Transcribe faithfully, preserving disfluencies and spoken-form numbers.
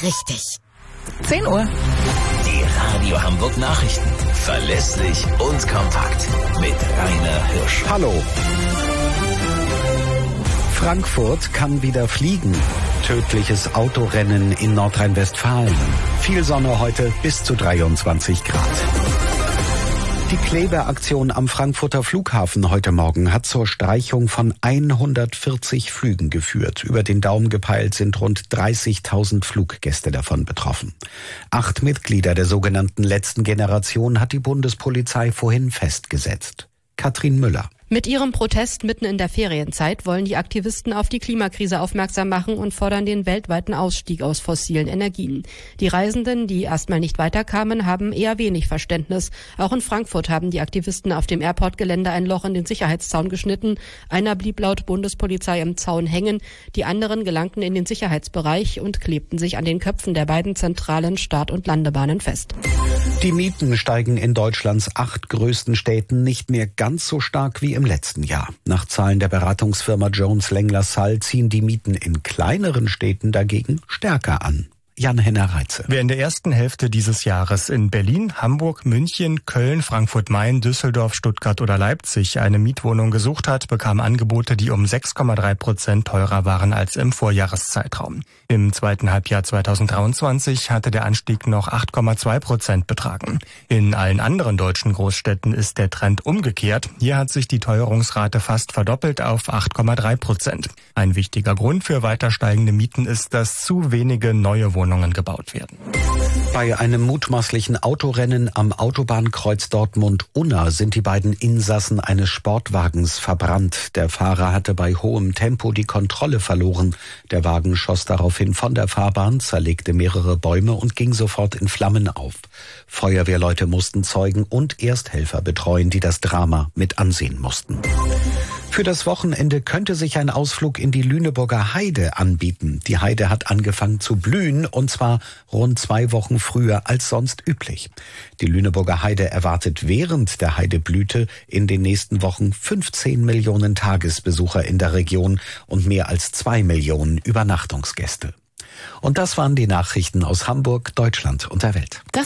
richtig. zehn Uhr. Die Radio Hamburg Nachrichten. Verlässlich und kompakt. Mit Rainer Hirsch. Hallo. Frankfurt kann wieder fliegen. Tödliches Autorennen in Nordrhein-Westfalen. Viel Sonne heute, bis zu dreiundzwanzig Grad. Die Klebeaktion am Frankfurter Flughafen heute Morgen hat zur Streichung von hundertvierzig Flügen geführt. Über den Daumen gepeilt sind rund dreißigtausend Fluggäste davon betroffen. Acht Mitglieder der sogenannten letzten Generation hat die Bundespolizei vorhin festgesetzt. Katrin Müller. Mit ihrem Protest mitten in der Ferienzeit wollen die Aktivisten auf die Klimakrise aufmerksam machen und fordern den weltweiten Ausstieg aus fossilen Energien. Die Reisenden, die erstmal nicht weiterkamen, haben eher wenig Verständnis. Auch in Frankfurt haben die Aktivisten auf dem Airport-Gelände ein Loch in den Sicherheitszaun geschnitten. Einer blieb laut Bundespolizei im Zaun hängen. Die anderen gelangten in den Sicherheitsbereich und klebten sich an den Köpfen der beiden zentralen Start- und Landebahnen fest. Die Mieten steigen in Deutschlands acht größten Städten nicht mehr ganz so stark wie im letzten Jahr. Nach Zahlen der Beratungsfirma Jones Lang LaSalle ziehen die Mieten in kleineren Städten dagegen stärker an. Jan-Henner Reitze. Wer in der ersten Hälfte dieses Jahres in Berlin, Hamburg, München, Köln, Frankfurt-Main, Düsseldorf, Stuttgart oder Leipzig eine Mietwohnung gesucht hat, bekam Angebote, die um sechs Komma drei Prozent teurer waren als im Vorjahreszeitraum. Im zweiten Halbjahr zweitausenddreiundzwanzig hatte der Anstieg noch acht Komma zwei Prozent betragen. In allen anderen deutschen Großstädten ist der Trend umgekehrt. Hier hat sich die Teuerungsrate fast verdoppelt auf acht Komma drei Prozent. Ein wichtiger Grund für weiter steigende Mieten ist, dass zu wenige neue Wohnungen gebaut werden. Bei einem mutmaßlichen Autorennen am Autobahnkreuz Dortmund-Unna sind die beiden Insassen eines Sportwagens verbrannt. Der Fahrer hatte bei hohem Tempo die Kontrolle verloren. Der Wagen schoss daraufhin von der Fahrbahn, zerlegte mehrere Bäume und ging sofort in Flammen auf. Feuerwehrleute mussten Zeugen und Ersthelfer betreuen, die das Drama mit ansehen mussten. Für das Wochenende könnte sich ein Ausflug in die Lüneburger Heide anbieten. Die Heide hat angefangen zu blühen, und zwar rund zwei Wochen früher als sonst üblich. Die Lüneburger Heide erwartet während der Heideblüte in den nächsten Wochen fünfzehn Millionen Tagesbesucher in der Region und mehr als zwei Millionen Übernachtungsgäste. Und das waren die Nachrichten aus Hamburg, Deutschland und der Welt. Das